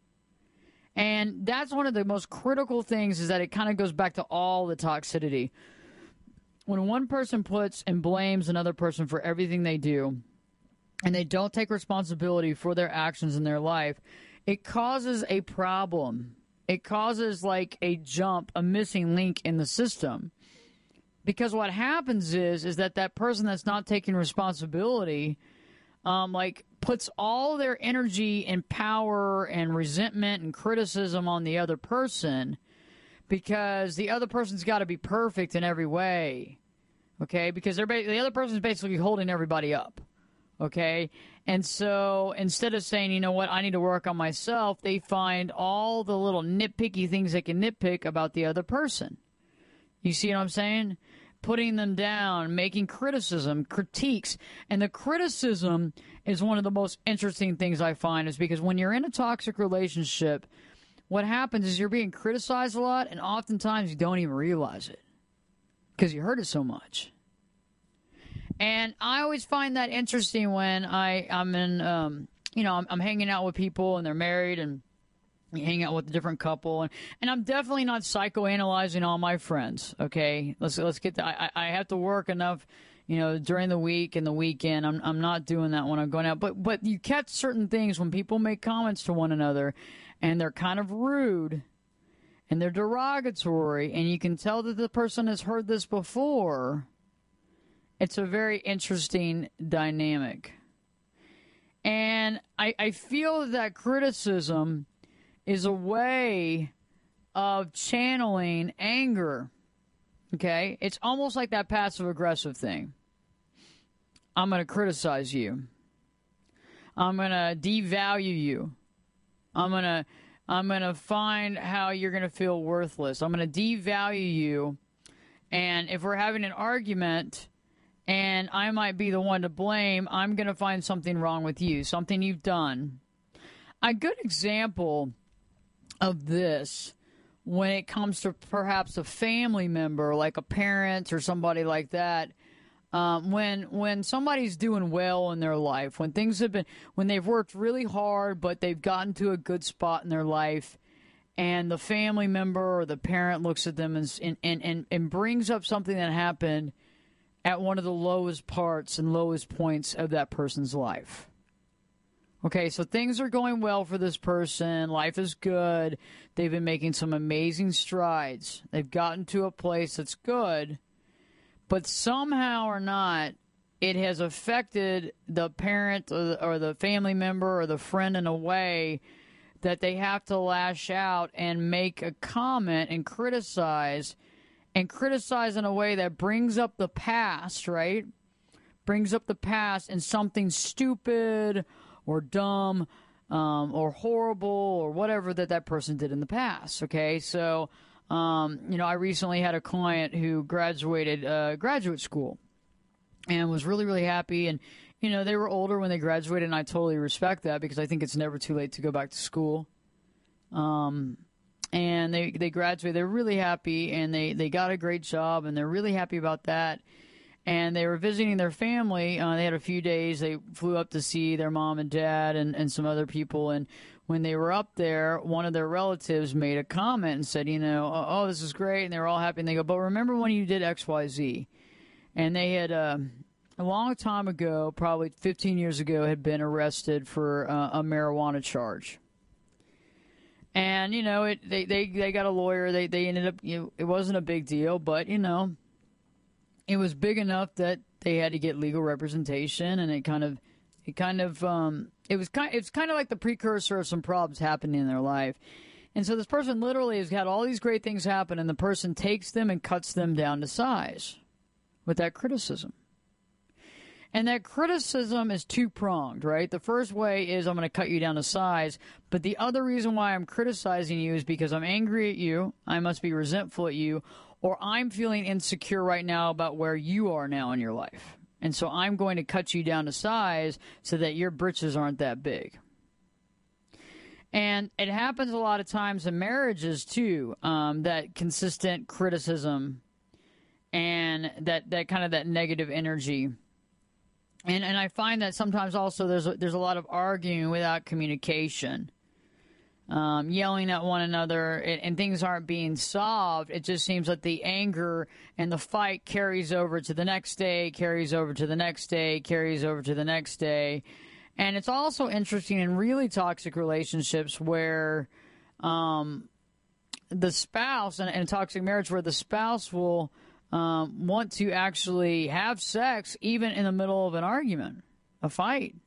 And that's one of the most critical things is that it kind of goes back to all the toxicity. When one person puts and blames another person for everything they do, and they don't take responsibility for their actions in their life, it causes a problem. It causes like a jump, a missing link in the system. Because what happens is that person that's not taking responsibility, puts all their energy and power and resentment and criticism on the other person because the other person's got to be perfect in every way, okay? Because the other person's basically holding everybody up, okay? And so instead of saying, you know what, I need to work on myself, they find all the little nitpicky things they can nitpick about the other person. You see what I'm saying? Putting them down, making critiques. And the criticism is one of the most interesting things I find is because when you're in a toxic relationship, what happens is you're being criticized a lot, and oftentimes you don't even realize it because you heard it so much. And I always find that interesting when I'm in, I'm hanging out with people and they're married and you hang out with a different couple. And I'm definitely not psychoanalyzing all my friends, okay? Let's get that. I have to work enough, during the week and the weekend. I'm not doing that when I'm going out. But you catch certain things when people make comments to one another and they're kind of rude and they're derogatory and you can tell that the person has heard this before. It's a very interesting dynamic. And I feel that criticism is a way of channeling anger, okay? It's almost like that passive-aggressive thing. I'm going to criticize you. I'm going to devalue you, I'm gonna find how you're gonna feel worthless. I'm gonna devalue you. And if we're having an argument and I might be the one to blame, I'm gonna find something wrong with you, something you've done. A good example of this when it comes to perhaps a family member, like a parent or somebody like that, when somebody's doing well in their life, when they've worked really hard, but they've gotten to a good spot in their life, and the family member or the parent looks at them and brings up something that happened at one of the lowest parts and lowest points of that person's life. Okay, so things are going well for this person. Life is good. They've been making some amazing strides. They've gotten to a place that's good. But somehow or not, it has affected the parent or the family member or the friend in a way that they have to lash out and make a comment and criticize in a way that brings up the past, right? Brings up the past and something stupid or dumb, or horrible, or whatever that person did in the past, okay? So, I recently had a client who graduated graduate school and was really, really happy. And, they were older when they graduated, and I totally respect that because I think it's never too late to go back to school. And they graduated. They're really happy, and they got a great job, and they're really happy about that. And they were visiting their family. They had a few days. They flew up to see their mom and dad and some other people. And when they were up there, one of their relatives made a comment and said, oh, this is great. And they were all happy. And they go, but remember when you did X, Y, Z? And they had, a long time ago, probably 15 years ago, had been arrested for a marijuana charge. And, they got a lawyer. They ended up, it wasn't a big deal, but, it was big enough that they had to get legal representation, and it's kind of like the precursor of some problems happening in their life. And so this person literally has had all these great things happen, and the person takes them and cuts them down to size with that criticism. And that criticism is two-pronged, right? The first way is I'm going to cut you down to size, but the other reason why I'm criticizing you is because I'm angry at you, I must be resentful at you, or I'm feeling insecure right now about where you are now in your life. And so I'm going to cut you down to size so that your britches aren't that big. And it happens a lot of times in marriages, too, that consistent criticism and that kind of that negative energy. And I find that sometimes also there's a lot of arguing without communication. Yelling at one another, and things aren't being solved. It just seems that the anger and the fight carries over to the next day, carries over to the next day, carries over to the next day. And it's also interesting in really toxic relationships where the spouse, in a toxic marriage where the spouse will want to actually have sex even in the middle of an argument, a fight.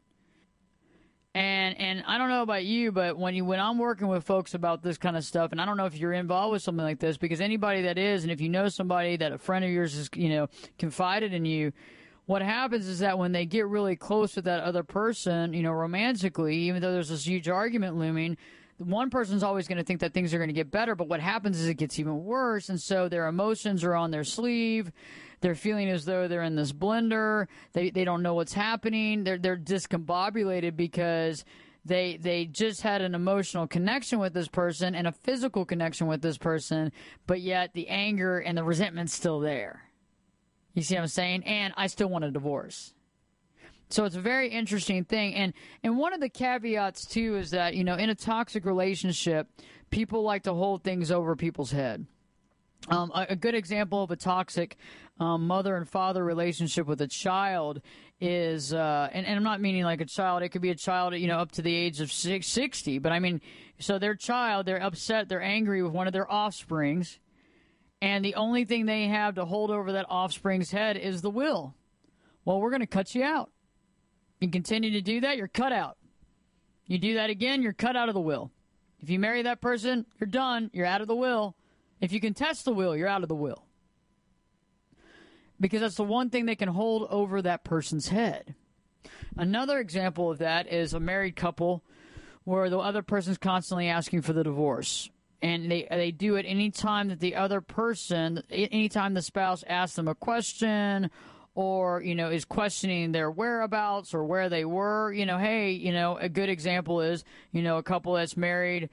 And I don't know about you, but when I'm working with folks about this kind of stuff, and I don't know if you're involved with something like this, because anybody that is, and if you know somebody that a friend of yours has, confided in you, what happens is that when they get really close with that other person, romantically, even though there's this huge argument looming, one person's always going to think that things are going to get better, but what happens is it gets even worse, and so their emotions are on their sleeve. They're feeling as though they're in this blender. They don't know what's happening. They're discombobulated because they just had an emotional connection with this person and a physical connection with this person, but yet the anger and the resentment's still there. You see what I'm saying? And I still want a divorce. So it's a very interesting thing. And one of the caveats, too, is that, in a toxic relationship, people like to hold things over people's head. A good example of a toxic mother and father relationship with a child is, and I'm not meaning like a child, it could be a child, up to the age of 60. But I mean, so their child, they're upset, they're angry with one of their offsprings, and the only thing they have to hold over that offspring's head is the will. Well, we're going to cut you out. You continue to do that, you're cut out. You do that again, you're cut out of the will. If you marry that person, you're done, you're out of the will. If you contest the will, you're out of the will. Because that's the one thing they can hold over that person's head. Another example of that is a married couple where the other person's constantly asking for the divorce. And they do it anytime that the other person, anytime the spouse asks them a question or, is questioning their whereabouts or where they were. Hey, a good example is, a couple that's married,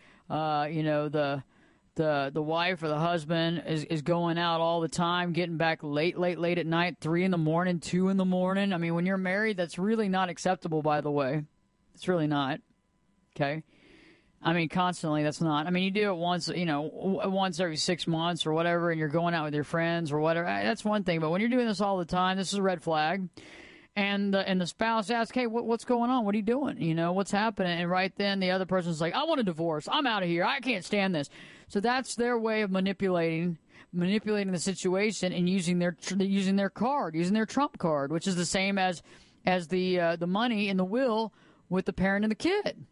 the wife or the husband is going out all the time, getting back late at night, 3 a.m, 2 a.m. I mean, when you're married, that's really not acceptable, by the way. It's really not. Okay. I mean, constantly, that's not. I mean, you do it once, once every 6 months or whatever, and you're going out with your friends or whatever. That's one thing. But when you're doing this all the time, this is a red flag. And the spouse asks, hey, what's going on? What are you doing? What's happening? And right then the other person's like, I want a divorce. I'm out of here. I can't stand this. So that's their way of manipulating the situation and using their card, using their trump card, which is the same as the money in the will with the parent and the kid.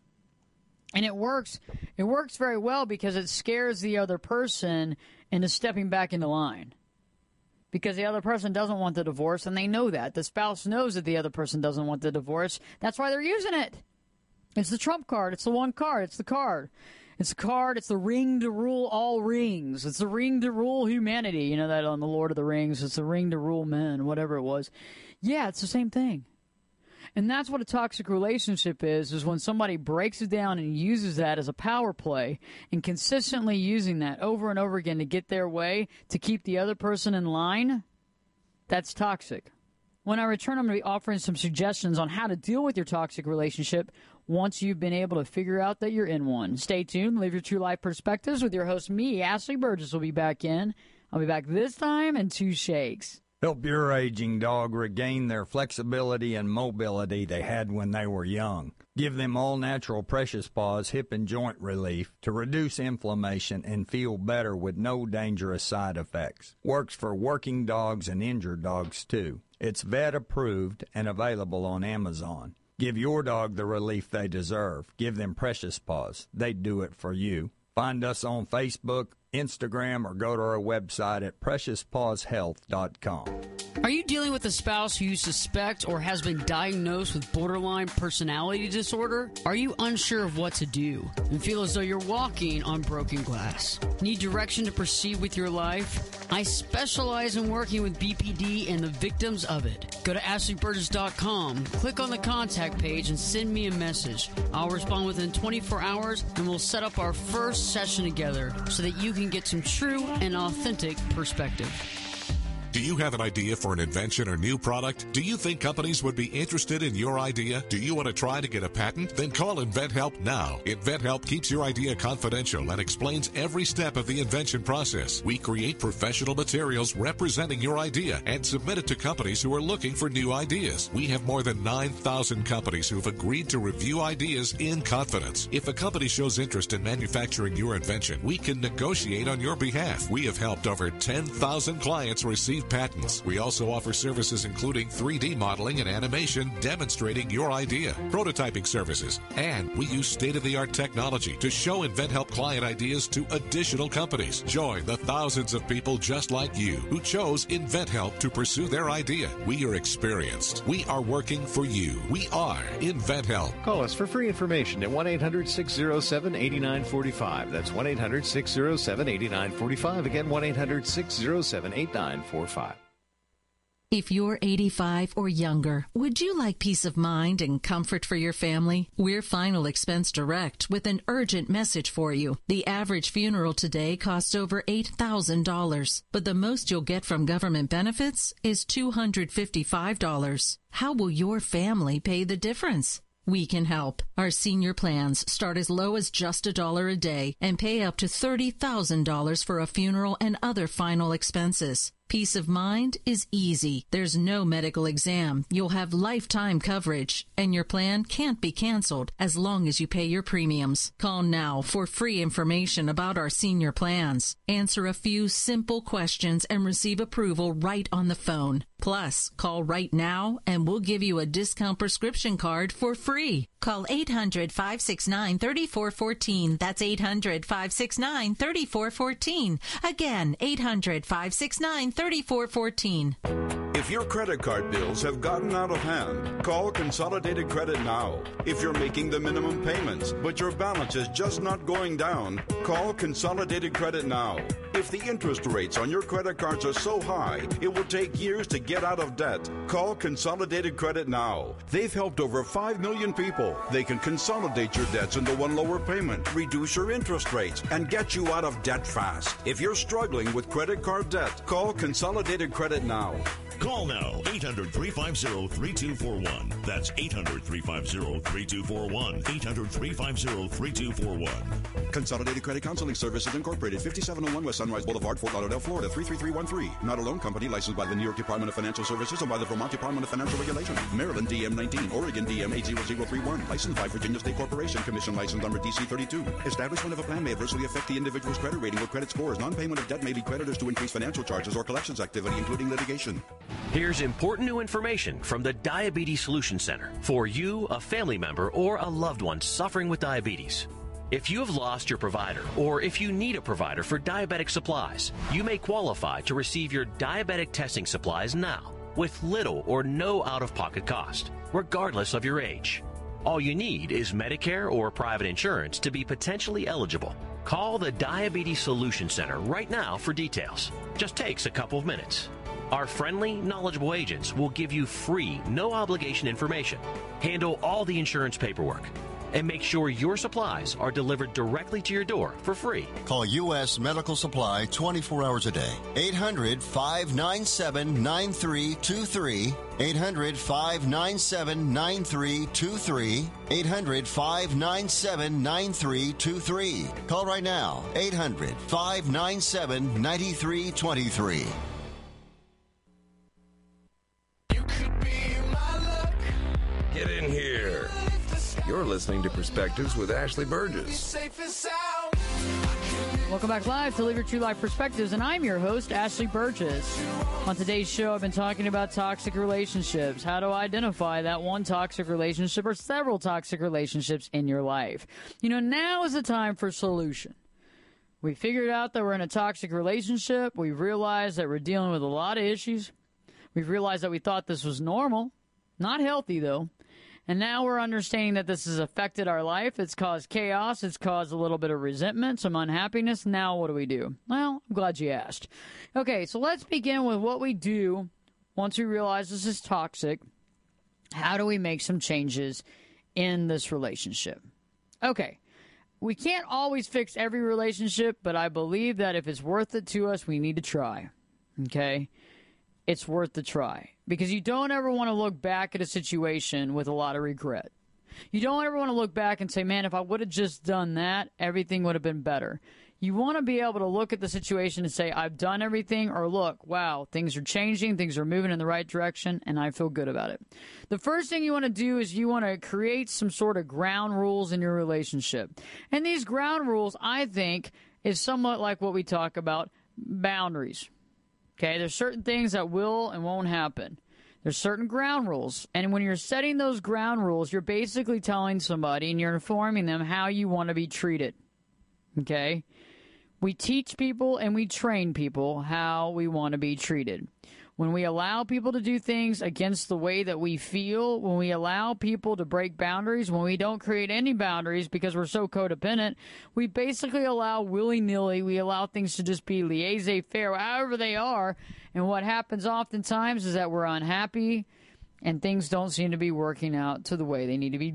And it works very well because it scares the other person into stepping back into line. Because the other person doesn't want the divorce, and they know that. The spouse knows that the other person doesn't want the divorce. That's why they're using it. It's the trump card. It's the one card. It's the card. It's the card. It's the ring to rule all rings. It's the ring to rule humanity. You know that on The Lord of the Rings. It's the ring to rule men, whatever it was. Yeah, it's the same thing. And that's what a toxic relationship is when somebody breaks it down and uses that as a power play and consistently using that over and over again to get their way, to keep the other person in line. That's toxic. When I return, I'm going to be offering some suggestions on how to deal with your toxic relationship once you've been able to figure out that you're in one. Stay tuned. Live your true life perspectives with your host, me, Ashley Burgess, will be back in. I'll be back this time in 2 shakes. Help your aging dog regain their flexibility and mobility they had when they were young. Give them all-natural Precious Paws hip and joint relief to reduce inflammation and feel better with no dangerous side effects. Works for working dogs and injured dogs, too. It's vet-approved and available on Amazon. Give your dog the relief they deserve. Give them Precious Paws. They do it for you. Find us on Facebook, Instagram, or go to our website at PreciousPawsHealth.com. Are you dealing with a spouse who you suspect or has been diagnosed with borderline personality disorder? Are you unsure of what to do and feel as though you're walking on broken glass? Need direction to proceed with your life? I specialize in working with BPD and the victims of it. Go to AshleyBurgess.com, click on the contact page, and send me a message. I'll respond within 24 hours, and we'll set up our first session together so that you can get some true and authentic perspective. Do you have an idea for an invention or new product? Do you think companies would be interested in your idea? Do you want to try to get a patent? Then call InventHelp now. InventHelp keeps your idea confidential and explains every step of the invention process. We create professional materials representing your idea and submit it to companies who are looking for new ideas. We have more than 9,000 companies who have agreed to review ideas in confidence. If a company shows interest in manufacturing your invention, we can negotiate on your behalf. We have helped over 10,000 clients receive patents. We also offer services including 3D modeling and animation demonstrating your idea, prototyping services, and we use state-of-the-art technology to show InventHelp client ideas to additional companies. Join the thousands of people just like you who chose InventHelp to pursue their idea. We are experienced. We are working for you. We are InventHelp. Call us for free information at 1-800-607-8945. That's 1-800-607-8945. Again, 1-800-607-8945. If you're 85 or younger, would you like peace of mind and comfort for your family? We're Final Expense Direct with an urgent message for you. The average funeral today costs over $8,000, but the most you'll get from government benefits is $255. How will your family pay the difference? We can help. Our senior plans start as low as just $1 a day and pay up to $30,000 for a funeral and other final expenses. Peace of mind is easy. There's no medical exam. You'll have lifetime coverage, and your plan can't be canceled as long as you pay your premiums. Call now for free information about our senior plans. Answer a few simple questions and receive approval right on the phone. Plus, call right now and we'll give you a discount prescription card for free. Call 800-569-3414. That's 800-569-3414. Again, 800-569-3414. If your credit card bills have gotten out of hand, call Consolidated Credit now. If you're making the minimum payments, but your balance is just not going down, call Consolidated Credit now. If the interest rates on your credit cards are so high, it will take years to get out of debt, call Consolidated Credit now. They've helped over 5 million people. They can consolidate your debts into one lower payment, reduce your interest rates, and get you out of debt fast. If you're struggling with credit card debt, call Consolidated Credit now. Call now, 800-350-3241. That's 800-350-3241. 800-350-3241. Consolidated Credit Counseling Services Incorporated, 5701 West Sunrise Boulevard, Fort Lauderdale, Florida, 33313. Not a loan company licensed by the New York Department of Financial Services and by the Vermont Department of Financial Regulation. Maryland DM 19, Oregon DM 80031. Licensed by Virginia State Corporation. Commission license number DC 32. Establishment of a plan may adversely affect the individual's credit rating or credit scores. Non-payment of debt may lead creditors to increase financial charges or collections activity, including litigation. Here's important new information from the Diabetes Solution Center for you, a family member, or a loved one suffering with diabetes. If you have lost your provider, or if you need a provider for diabetic supplies, you may qualify to receive your diabetic testing supplies now with little or no out-of-pocket cost, regardless of your age. All you need is Medicare or private insurance to be potentially eligible. Call the Diabetes Solution Center right now for details. Just takes a couple of minutes. Our friendly, knowledgeable agents will give you free, no-obligation information, handle all the insurance paperwork, and make sure your supplies are delivered directly to your door for free. Call U.S. Medical Supply 24 hours a day. 800-597-9323. 800-597-9323. 800-597-9323. Call right now. 800-597-9323. Get in here. You're listening to Perspectives with Ashley Burgess. Welcome back live to Live Your True Life Perspectives, and I'm your host, Ashley Burgess. On today's show, I've been talking about toxic relationships, how to identify that one toxic relationship or several toxic relationships in your life. You know, now is the time for solution. We figured out that we're in a toxic relationship. We've realized that we're dealing with a lot of issues. We've realized that we thought this was normal, not healthy though. And now we're understanding that this has affected our life. It's caused chaos. It's caused a little bit of resentment, some unhappiness. Now what do we do? Well, I'm glad you asked. Okay, so let's begin with what we do once we realize this is toxic. How do we make some changes in this relationship? Okay, we can't always fix every relationship, but I believe that if it's worth it to us, we need to try. Okay? It's worth the try. Because you don't ever want to look back at a situation with a lot of regret. You don't ever want to look back and say, man, if I would have just done that, everything would have been better. You want to be able to look at the situation and say, I've done everything, or look, wow, things are changing, things are moving in the right direction, and I feel good about it. The first thing you want to do is you want to create some sort of ground rules in your relationship. And these ground rules, I think, is somewhat like what we talk about, boundaries. Okay, there's certain things that will and won't happen. There's certain ground rules. And when you're setting those ground rules, you're basically telling somebody and you're informing them how you want to be treated. Okay? We teach people and we train people how we want to be treated. When we allow people to do things against the way that we feel, when we allow people to break boundaries, when we don't create any boundaries because we're so codependent, we basically allow willy-nilly, we allow things to just be laissez-faire, however they are. And what happens oftentimes is that we're unhappy and things don't seem to be working out to the way they need to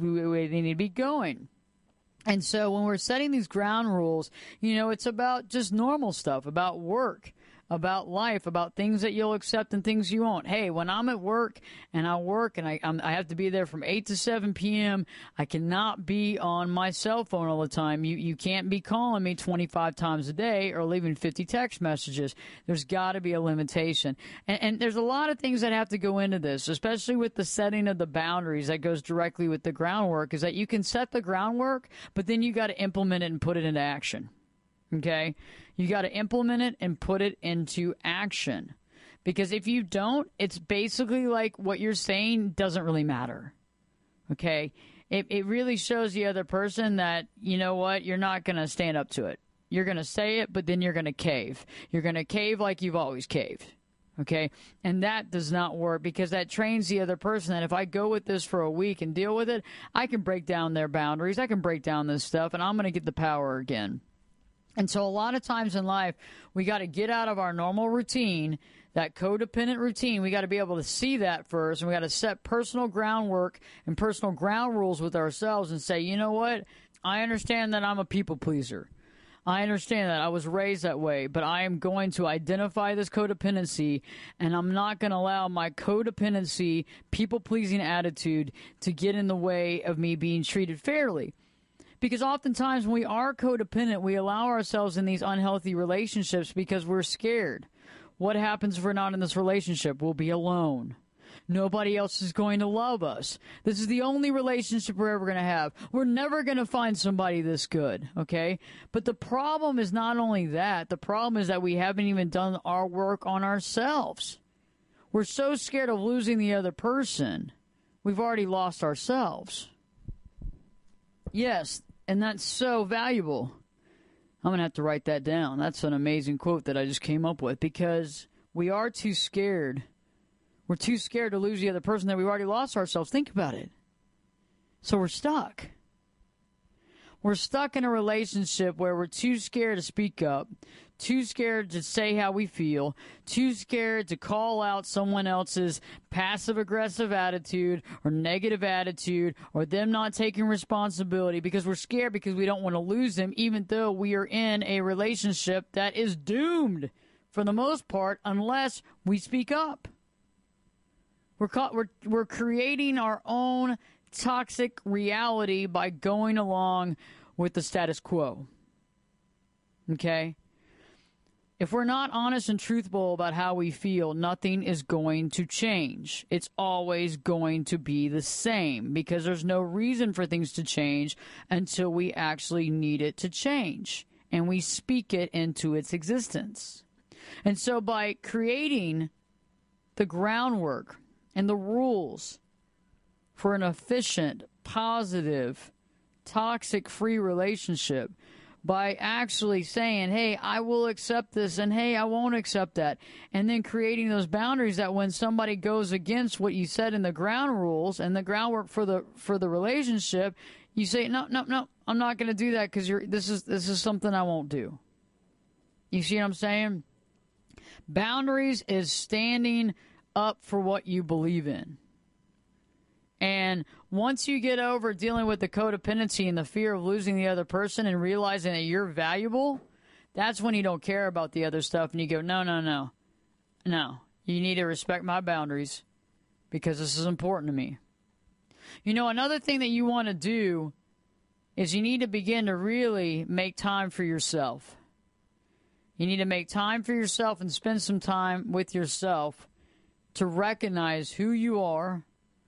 be going. And so when we're setting these ground rules, you know, it's about just normal stuff, about work, about life, about things that you'll accept and things you won't. Hey, when I'm at work and I have to be there from 8 to 7 p.m., I cannot be on my cell phone all the time. You can't be calling me 25 times a day or leaving 50 text messages. There's got to be a limitation. And there's a lot of things that have to go into this, especially with the setting of the boundaries that goes directly with the groundwork, is that you can set the groundwork, but then you got to implement it and put it into action. Okay? You got to implement it and put it into action. Because if you don't, it's basically like what you're saying doesn't really matter. Okay? It really shows the other person that, you know what, you're not going to stand up to it. You're going to say it, but then you're going to cave. You're going to cave like you've always caved. Okay, and that does not work because that trains the other person that if I go with this for a week and deal with it, I can break down their boundaries, I can break down this stuff, and I'm going to get the power again. And so a lot of times in life, we got to get out of our normal routine, that codependent routine. We got to be able to see that first, and we got to set personal groundwork and personal ground rules with ourselves and say, you know what? I understand that I'm a people pleaser. I understand that I was raised that way, but I am going to identify this codependency, and I'm not going to allow my codependency, people-pleasing attitude to get in the way of me being treated fairly. Because oftentimes when we are codependent, we allow ourselves in these unhealthy relationships because we're scared. What happens if we're not in this relationship? We'll be alone. Nobody else is going to love us. This is the only relationship we're ever going to have. We're never going to find somebody this good, okay? But the problem is not only that. The problem is that we haven't even done our work on ourselves. We're so scared of losing the other person, we've already lost ourselves. Yes, and that's so valuable. I'm going to have to write that down. That's an amazing quote that I just came up with because we are too scared. We're too scared to lose the other person that we've already lost ourselves. Think about it. So we're stuck. We're stuck in a relationship where we're too scared to speak up, too scared to say how we feel, too scared to call out someone else's passive-aggressive attitude or negative attitude or them not taking responsibility because we're scared because we don't want to lose them even though we are in a relationship that is doomed for the most part unless we speak up. We're creating our own toxic reality by going along with the status quo. Okay? If we're not honest and truthful about how we feel, nothing is going to change. It's always going to be the same because there's no reason for things to change until we actually need it to change and we speak it into its existence. And so by creating the groundwork and the rules for an efficient, positive, toxic-free relationship by actually saying, hey, I will accept this, and hey, I won't accept that, and then creating those boundaries that when somebody goes against what you said in the ground rules and the groundwork for the relationship, you say, no, I'm not going to do that because this is something I won't do. You see what I'm saying? Boundaries is standing up for what you believe in. And once you get over dealing with the codependency and the fear of losing the other person and realizing that you're valuable, that's when you don't care about the other stuff and you go, no. You need to respect my boundaries because this is important to me. You know, another thing that you want to do is you need to begin to really make time for yourself. You need to make time for yourself and spend some time with yourself to recognize who you are,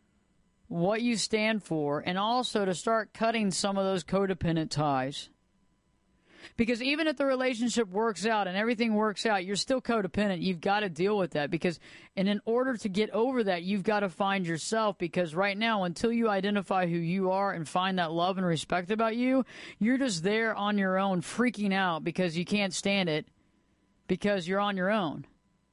what you stand for, and also to start cutting some of those codependent ties. Because even if the relationship works out and everything works out, you're still codependent. You've got to deal with that and in order to get over that, you've got to find yourself because right now, until you identify who you are and find that love and respect about you, you're just there on your own freaking out because you can't stand it because you're on your own.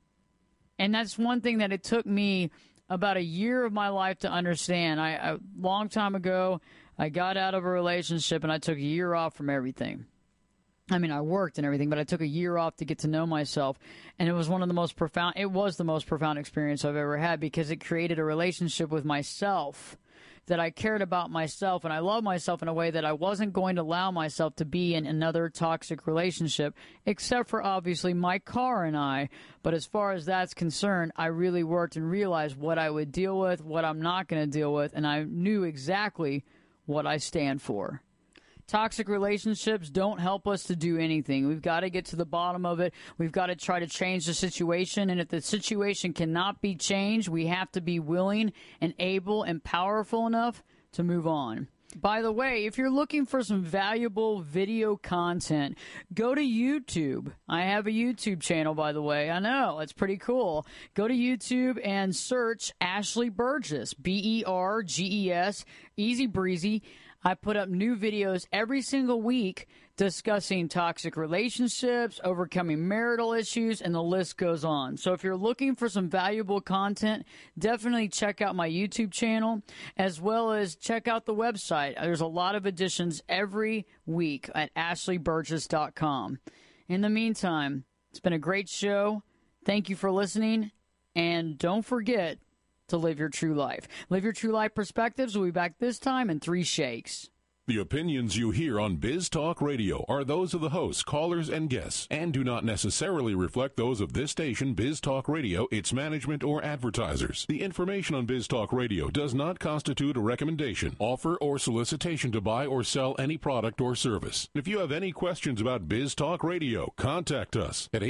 And that's one thing that it took me about a year of my life to understand. A long time ago, I got out of a relationship and I took a year off from everything. I mean, I worked and everything, but I took a year off to get to know myself. And it was the most profound experience I've ever had because it created a relationship with myself that I cared about myself and I love myself in a way that I wasn't going to allow myself to be in another toxic relationship, except for obviously my car and I. But as far as that's concerned, I really worked and realized what I would deal with, what I'm not going to deal with, and I knew exactly what I stand for. Toxic relationships don't help us to do anything. We've got to get to the bottom of it. We've got to try to change the situation. And if the situation cannot be changed, we have to be willing and able and powerful enough to move on. By the way, if you're looking for some valuable video content, go to YouTube. I have a YouTube channel, by the way. I know, it's pretty cool. Go to YouTube and search Ashley Burgess, Berges, easy breezy. I put up new videos every single week discussing toxic relationships, overcoming marital issues, and the list goes on. So if you're looking for some valuable content, definitely check out my YouTube channel, as well as check out the website. There's a lot of editions every week at ashleyburgess.com. In the meantime, it's been a great show. Thank you for listening, and don't forget to live your true life. Live Your True Life Perspectives will be back this time in 3 shakes. The opinions you hear on Biz Talk Radio are those of the hosts, callers, and guests, and do not necessarily reflect those of this station, Biz Talk Radio, its management, or advertisers. The information on Biz Talk Radio does not constitute a recommendation, offer, or solicitation to buy or sell any product or service. If you have any questions about Biz Talk Radio, contact us at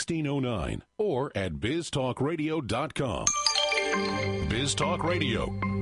817-274-1609 or at biztalkradio.com. Biz Talk Radio.